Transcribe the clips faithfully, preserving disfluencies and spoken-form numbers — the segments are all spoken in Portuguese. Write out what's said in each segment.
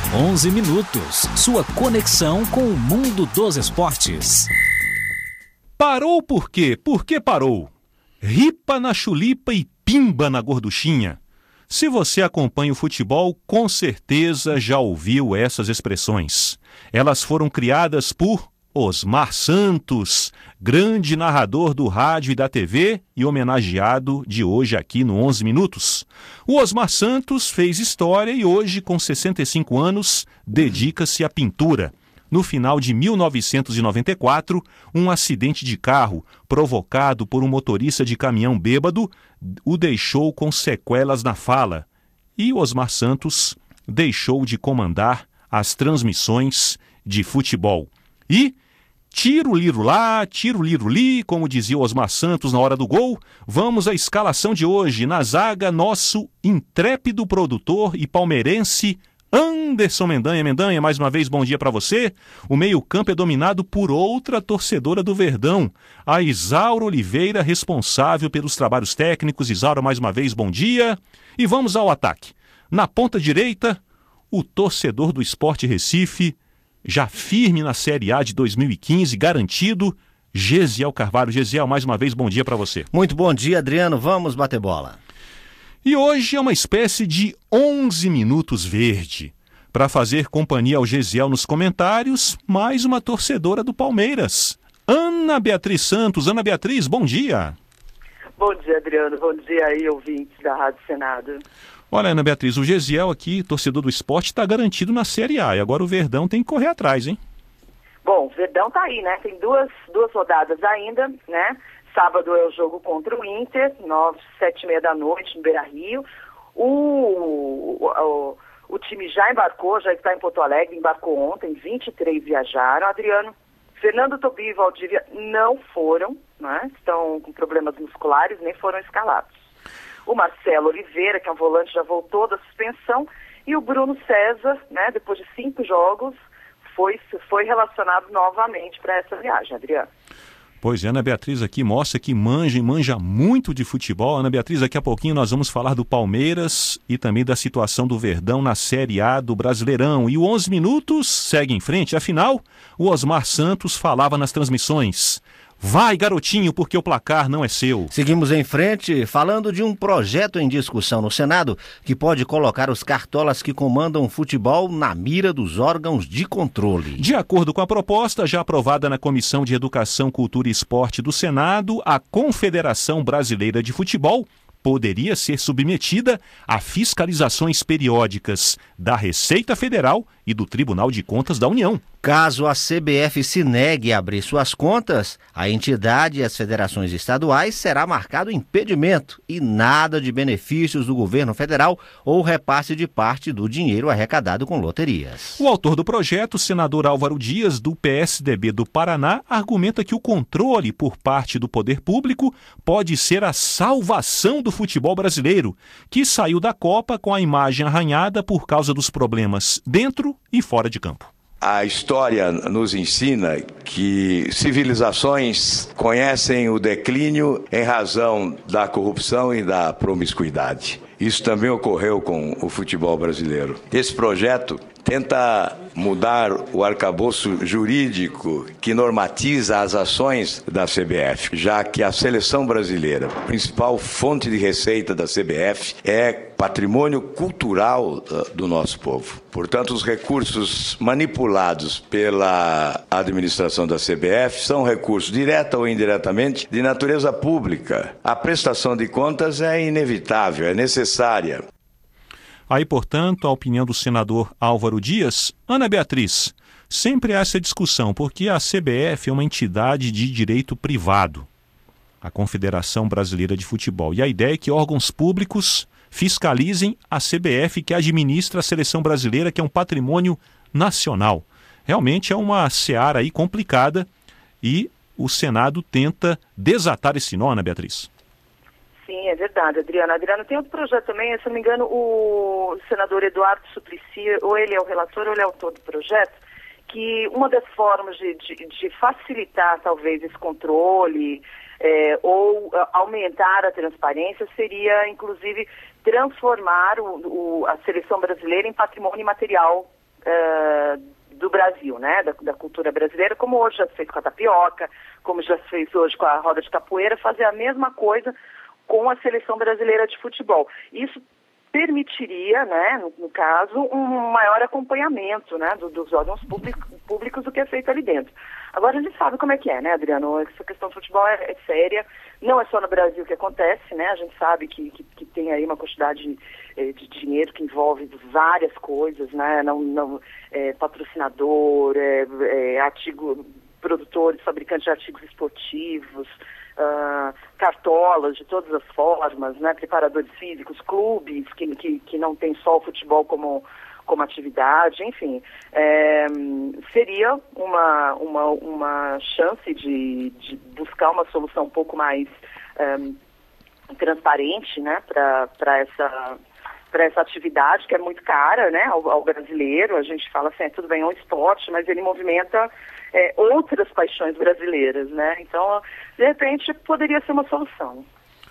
onze minutos, sua conexão com o mundo dos esportes. Parou por quê? Por que parou? Ripa na chulipa e pimba na gorduchinha. Se você acompanha o futebol, com certeza já ouviu essas expressões. Elas foram criadas por Osmar Santos, grande narrador do rádio e da T V e homenageado de hoje aqui no onze minutos. O Osmar Santos fez história e hoje, com sessenta e cinco anos, dedica-se à pintura. No final de mil novecentos e noventa e quatro, um acidente de carro provocado por um motorista de caminhão bêbado o deixou com sequelas na fala. E Osmar Santos deixou de comandar as transmissões de futebol. E tiro liro lá, tiro liro li, como dizia o Osmar Santos na hora do gol. Vamos à escalação de hoje. Na zaga, nosso intrépido produtor e palmeirense Anderson Mendanha. Mendanha, mais uma vez, bom dia para você. O meio-campo é dominado por outra torcedora do Verdão, a Isaura Oliveira, responsável pelos trabalhos técnicos. Isaura, mais uma vez, bom dia. E vamos ao ataque. Na ponta direita, o torcedor do Sport Recife, já firme na Série A de dois mil e quinze, garantido, Gesiel Carvalho. Gesiel, mais uma vez, bom dia para você. Muito bom dia, Adriano. Vamos bater bola. E hoje é uma espécie de onze minutos verde. Para fazer companhia ao Gesiel nos comentários, mais uma torcedora do Palmeiras, Ana Beatriz Santos. Ana Beatriz, bom dia. Bom dia, Adriano. Bom dia aí, ouvintes da Rádio Senado. Olha, Ana Beatriz, o Gesiel aqui, torcedor do esporte, está garantido na Série A. E agora o Verdão tem que correr atrás, hein? Bom, o Verdão tá aí, né? Tem duas, duas rodadas ainda, né? Sábado é o jogo contra o Inter, nove, sete e meia da noite, no Beira-Rio. O, o, o, o time já embarcou, já está em Porto Alegre, embarcou ontem, vinte e três viajaram. Adriano, Fernando Tobio e Valdívia não foram, né? Estão com problemas musculares, nem foram escalados. O Marcelo Oliveira, que é um volante, já voltou da suspensão. E o Bruno César, né, depois de cinco jogos, foi, foi relacionado novamente para essa viagem, Adriano. Pois é, Ana Beatriz aqui mostra que manja e manja muito de futebol. Ana Beatriz, daqui a pouquinho nós vamos falar do Palmeiras e também da situação do Verdão na Série A do Brasileirão. E o onze minutos segue em frente. Afinal, o Osmar Santos falava nas transmissões: vai, garotinho, porque o placar não é seu. Seguimos em frente, falando de um projeto em discussão no Senado que pode colocar os cartolas que comandam o futebol na mira dos órgãos de controle. De acordo com a proposta, já aprovada na Comissão de Educação, Cultura e Esporte do Senado, a Confederação Brasileira de Futebol poderia ser submetida a fiscalizações periódicas da Receita Federal e do Tribunal de Contas da União. Caso a C B F se negue a abrir suas contas, a entidade e as federações estaduais será marcado impedimento e nada de benefícios do governo federal ou repasse de parte do dinheiro arrecadado com loterias. O autor do projeto, o senador Álvaro Dias, do P S D B do Paraná, argumenta que o controle por parte do poder público pode ser a salvação do futebol brasileiro, que saiu da Copa com a imagem arranhada por causa dos problemas dentro e fora de campo. A história nos ensina que civilizações conhecem o declínio em razão da corrupção e da promiscuidade. Isso também ocorreu com o futebol brasileiro. Esse projeto tenta mudar o arcabouço jurídico que normatiza as ações da C B F, já que a seleção brasileira, principal fonte de receita da C B F, é patrimônio cultural do nosso povo. Portanto, os recursos manipulados pela administração da C B F são recursos, direta ou indiretamente, de natureza pública. A prestação de contas é inevitável, é necessária. Aí, portanto, a opinião do senador Álvaro Dias. Ana Beatriz, sempre há essa discussão, porque a C B F é uma entidade de direito privado, a Confederação Brasileira de Futebol. E a ideia é que órgãos públicos fiscalizem a C B F, que administra a seleção brasileira, que é um patrimônio nacional. Realmente é uma seara aí complicada e o Senado tenta desatar esse nó, Ana Beatriz. Sim, é verdade, Adriana. Adriana, tem outro projeto também, se não me engano, o senador Eduardo Suplicy, ou ele é o relator ou ele é o autor do projeto, que uma das formas de, de, de facilitar, talvez, esse controle é, ou uh, aumentar a transparência seria, inclusive, transformar o, o, a seleção brasileira em patrimônio imaterial uh, do Brasil, né, da, da cultura brasileira, como hoje já se fez com a tapioca, como já se fez hoje com a roda de capoeira, fazer a mesma coisa com a seleção brasileira de futebol. Isso permitiria, né, no, no caso, um maior acompanhamento, né, do, dos órgãos público, públicos do que é feito ali dentro. Agora a gente sabe como é que é, né, Adriano? Essa questão do futebol é, é séria, não é só no Brasil que acontece, né, a gente sabe que, que, que tem aí uma quantidade de, de dinheiro que envolve várias coisas, né, não, não, é, patrocinador, é, é, artigo, produtores, fabricantes de artigos esportivos, Uh, cartolas de todas as formas, né, preparadores físicos, clubes que, que, que não tem só o futebol como, como atividade, enfim, é, seria uma, uma, uma chance de, de buscar uma solução um pouco mais um, transparente, né, para essa, para essa atividade que é muito cara, né, ao, ao brasileiro. A gente fala assim, é, tudo bem, é um esporte, mas ele movimenta É, outras paixões brasileiras, né? Então, de repente, poderia ser uma solução.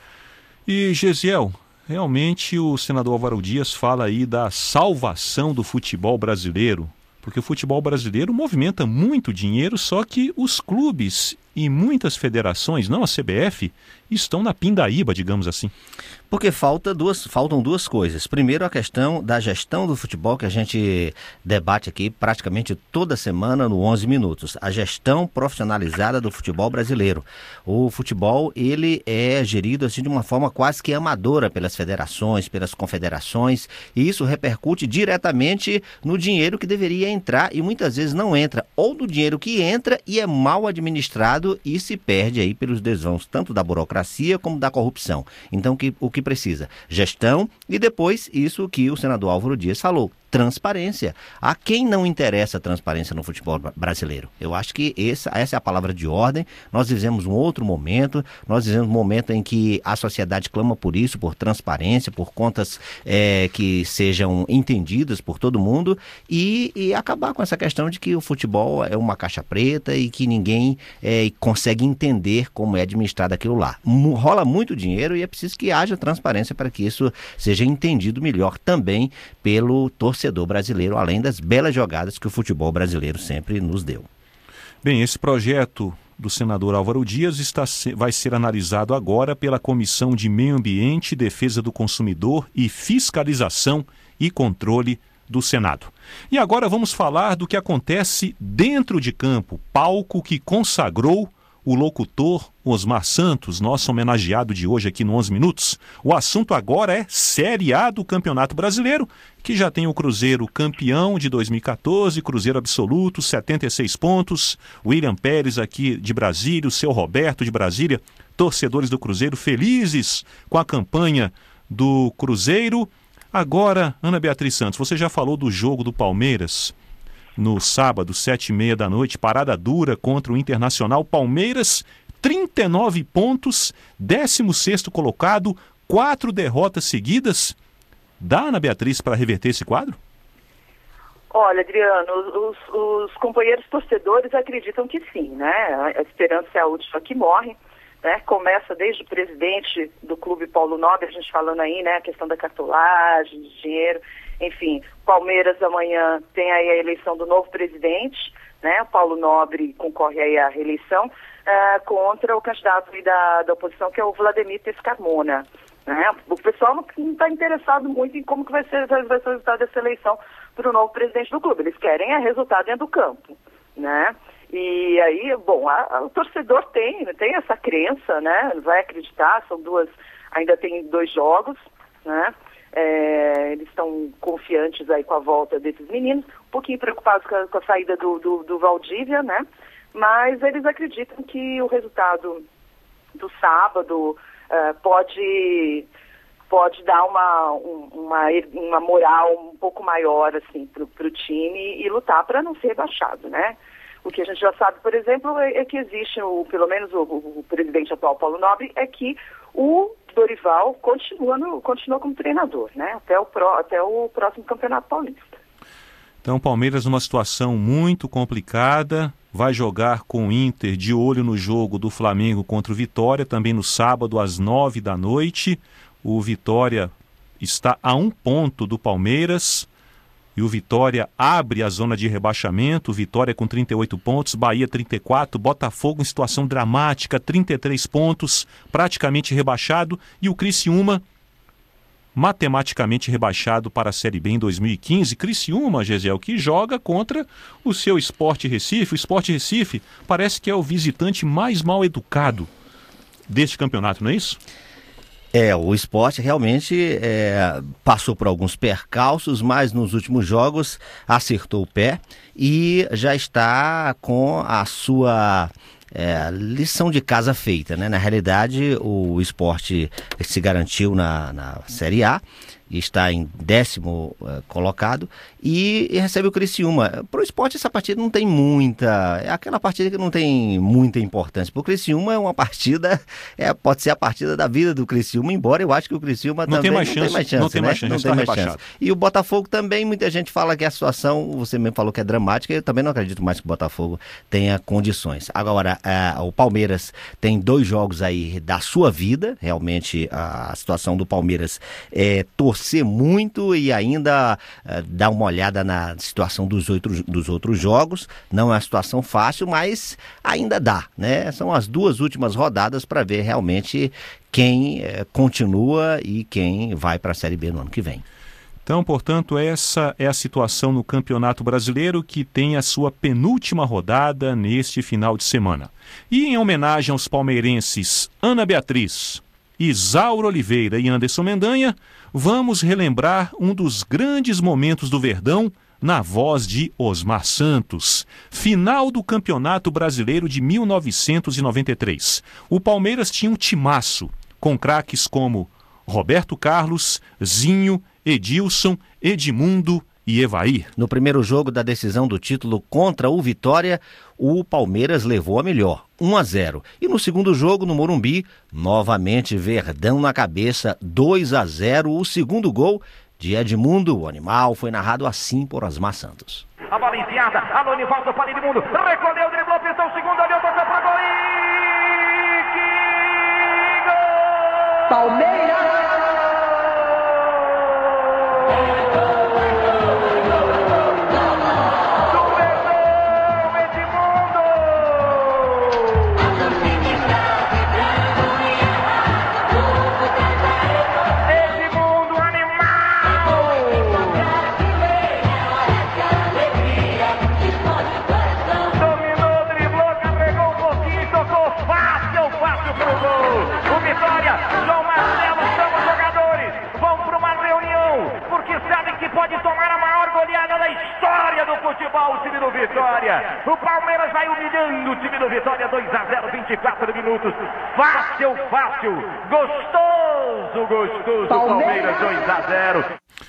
E, Gesiel, realmente o senador Álvaro Dias fala aí da salvação do futebol brasileiro, porque o futebol brasileiro movimenta muito dinheiro, só que os clubes e muitas federações, não a C B F, estão na pindaíba, digamos assim. Porque falta duas, faltam duas coisas. Primeiro, a questão da gestão do futebol, que a gente debate aqui praticamente toda semana no onze minutos. A gestão profissionalizada do futebol brasileiro. O futebol, ele é gerido assim, de uma forma quase que amadora pelas federações, pelas confederações, e isso repercute diretamente no dinheiro que deveria entrar e muitas vezes não entra, ou do dinheiro que entra e é mal administrado e se perde aí pelos desvãos, tanto da burocracia como da corrupção. Então, que, o que precisa? Gestão e depois isso que o senador Álvaro Dias falou, transparência. A quem não interessa a transparência no futebol brasileiro? Eu acho que essa, essa é a palavra de ordem. Nós vivemos um outro momento, nós vivemos um momento em que a sociedade clama por isso, por transparência, por contas é, que sejam entendidas por todo mundo e, e acabar com essa questão de que o futebol é uma caixa preta e que ninguém é, consegue entender como é administrado aquilo lá. Rola muito dinheiro e é preciso que haja transparência para que isso seja entendido melhor também pelo torcedor torcedor brasileiro, além das belas jogadas que o futebol brasileiro sempre nos deu. Bem, esse projeto do senador Álvaro Dias está, vai ser analisado agora pela Comissão de Meio Ambiente, Defesa do Consumidor e Fiscalização e Controle do Senado. E agora vamos falar do que acontece dentro de campo, palco que consagrou o locutor Osmar Santos, nosso homenageado de hoje aqui no onze minutos. O assunto agora é Série A do Campeonato Brasileiro, que já tem o Cruzeiro campeão de dois mil e catorze, Cruzeiro absoluto, setenta e seis pontos. William Pérez aqui de Brasília, o seu Roberto de Brasília, torcedores do Cruzeiro felizes com a campanha do Cruzeiro. Agora, Ana Beatriz Santos, você já falou do jogo do Palmeiras no sábado, sete e meia da noite, parada dura contra o Internacional. Palmeiras, trinta e nove pontos, décimo sexto colocado, quatro derrotas seguidas. Dá, Ana Beatriz, para reverter esse quadro? Olha, Adriano, os, os companheiros torcedores acreditam que sim, né? A esperança é a última que morre, né? Começa desde o presidente do clube, Paulo Nobre, a gente falando aí, né? A questão da cartolagem, de dinheiro. Enfim, Palmeiras amanhã tem aí a eleição do novo presidente, né? O Paulo Nobre concorre aí à reeleição uh, contra o candidato da, da oposição, que é o Vladimir Pescarmona, né? O pessoal não está interessado muito em como que vai ser, vai ser o resultado dessa eleição para o novo presidente do clube. Eles querem é resultado dentro do campo, né? E aí, bom, a, a, o torcedor tem, tem essa crença, né? Vai acreditar, são duas, ainda tem dois jogos, né? É, eles estão confiantes aí com a volta desses meninos, um pouquinho preocupados com a, com a saída do, do, do Valdívia, né? Mas eles acreditam que o resultado do sábado uh, pode, pode dar uma, um, uma, uma moral um pouco maior assim, para o time e lutar para não ser rebaixado, né? O que a gente já sabe, por exemplo, é, é que existe, o, pelo menos o, o, o presidente atual, Paulo Nobre, é que o Dorival continua, no, continua como treinador, né? Até o, pro, até o próximo Campeonato Paulista. Então, o Palmeiras numa situação muito complicada, vai jogar com o Inter de olho no jogo do Flamengo contra o Vitória, também no sábado às nove da noite. O Vitória está a um ponto do Palmeiras. e o Vitória abre a zona de rebaixamento. Vitória com trinta e oito pontos, Bahia trinta e quatro, Botafogo em situação dramática, trinta e três pontos, praticamente rebaixado, e o Criciúma matematicamente rebaixado para a Série B em dois mil e quinze. Criciúma, Gesiel, que joga contra o seu Sport Recife. O Sport Recife parece que é o visitante mais mal educado deste campeonato, não é isso? É, o Sport realmente é, passou por alguns percalços, mas nos últimos jogos acertou o pé e já está com a sua é, lição de casa feita, né? Na realidade, o Sport se garantiu na, na Série A e está em décimo uh, colocado e, e recebe o Criciúma. Para o Sport essa partida não tem muita, é aquela partida que não tem muita importância. Para o Criciúma é uma partida, é, pode ser a partida da vida do Criciúma, embora eu acho que o Criciúma não também tem mais não chance, tem mais chance, não tem né? mais chance, não está tem mais rebaixado. chance. E o Botafogo também, muita gente fala que a situação, você mesmo falou que é dramática, eu também não acredito mais que o Botafogo tenha condições. Agora, uh, o Palmeiras tem dois jogos aí da sua vida, realmente a situação do Palmeiras é torcer muito e ainda uh, dar uma olhada na situação dos outros, dos outros jogos. Não é uma situação fácil, mas ainda dá, né? São as duas últimas rodadas para ver realmente quem uh, continua e quem vai para a Série B no ano que vem. Então, portanto, essa é a situação no Campeonato Brasileiro, que tem a sua penúltima rodada neste final de semana. E em homenagem aos palmeirenses Ana Beatriz, Isaura Oliveira e Anderson Mendanha, vamos relembrar um dos grandes momentos do Verdão na voz de Osmar Santos. Final do Campeonato Brasileiro de mil novecentos e noventa e três. O Palmeiras tinha um timaço, com craques como Roberto Carlos, Zinho, Edilson, Edmundo e Evair. No primeiro jogo da decisão do título contra o Vitória, o Palmeiras levou a melhor, um a zero. E no segundo jogo, no Morumbi, novamente Verdão na cabeça, dois a zero. O segundo gol de Edmundo, o animal, foi narrado assim por Osmar Santos. A bola enfiada, alô, volta para Edmundo, recolheu, driblou, pintou o segundo, olhou, tocou para gol e... Que gol! Palmeiras! Pode tomar a maior goleada da história do futebol, o time do Vitória. O Palmeiras vai humilhando o time do Vitória, dois a zero, vinte e quatro minutos. Fácil, fácil, gostoso, gostoso. Palmeiras, dois a zero.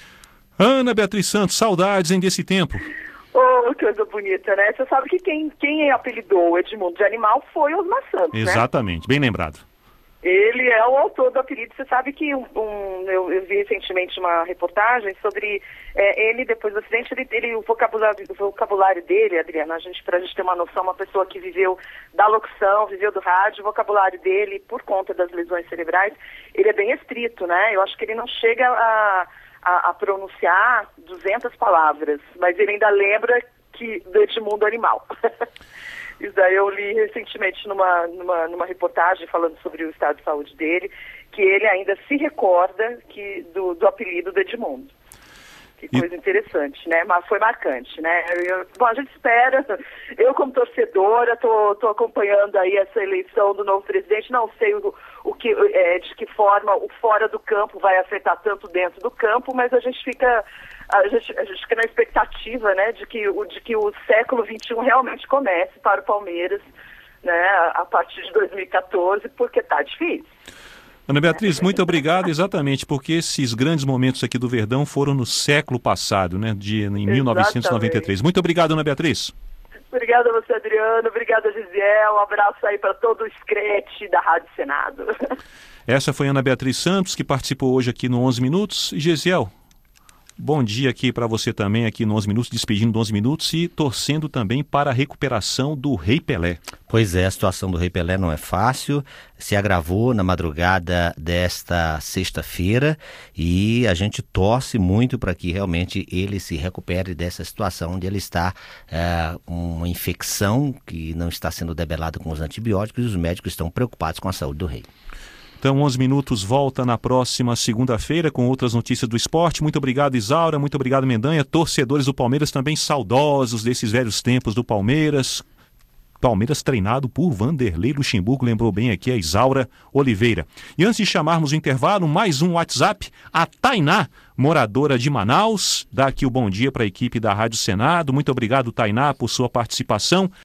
Ana Beatriz Santos, saudades hein, desse tempo. Oh, coisa bonita, né? Você sabe que quem, quem apelidou o Edmundo de animal foi o Osmar Santos, Exatamente, né? Bem lembrado. Ele é o autor do apelido. Você sabe que um, um, eu, eu vi recentemente uma reportagem sobre é, ele, depois do acidente, ele, ele, o, vocabulário, o vocabulário dele, Adriana, a gente, pra gente ter uma noção, uma pessoa que viveu da locução, viveu do rádio, o vocabulário dele, por conta das lesões cerebrais, ele é bem estrito, né? Eu acho que ele não chega a, a, a pronunciar duzentas palavras, mas ele ainda lembra que, do Edmundo animal. Isso daí eu li recentemente numa, numa, numa reportagem falando sobre o estado de saúde dele, que ele ainda se recorda que, do, do apelido do Edmundo. Que coisa e... interessante, né? Mas foi marcante, né? Eu, bom, a gente espera, eu como torcedora, tô, tô acompanhando aí essa eleição do novo presidente, não sei o, o que, é, de que forma o fora do campo vai afetar tanto dentro do campo, mas a gente fica... A gente, a gente fica na expectativa, né, de que, o, de que o século vinte e um realmente comece para o Palmeiras, né, a partir de dois mil e quatorze, porque está difícil. Ana Beatriz, muito obrigado, exatamente, porque esses grandes momentos aqui do Verdão foram no século passado, né, de, em mil novecentos e noventa e três. Muito obrigado, Ana Beatriz. Obrigada a você, Adriano. Obrigada, Gisiel. Um abraço aí para todo o Screte da Rádio Senado. Essa foi a Ana Beatriz Santos, que participou hoje aqui no onze Minutos. E Gisiel, Bom dia aqui para você também, aqui no onze Minutos, despedindo do onze Minutos e torcendo também para a recuperação do Rei Pelé. Pois é, a situação do Rei Pelé não é fácil, se agravou na madrugada desta sexta-feira e a gente torce muito para que realmente ele se recupere dessa situação onde ele está é, uma infecção que não está sendo debelada com os antibióticos e os médicos estão preocupados com a saúde do Rei. Então, onze Minutos volta na próxima segunda-feira com outras notícias do esporte. Muito obrigado, Isaura. Muito obrigado, Mendanha. Torcedores do Palmeiras também saudosos desses velhos tempos do Palmeiras. Palmeiras treinado por Vanderlei Luxemburgo, lembrou bem aqui a Isaura Oliveira. E antes de chamarmos o intervalo, mais um WhatsApp, a Tainá, moradora de Manaus, dá aqui o bom dia para a equipe da Rádio Senado. Muito obrigado, Tainá, por sua participação.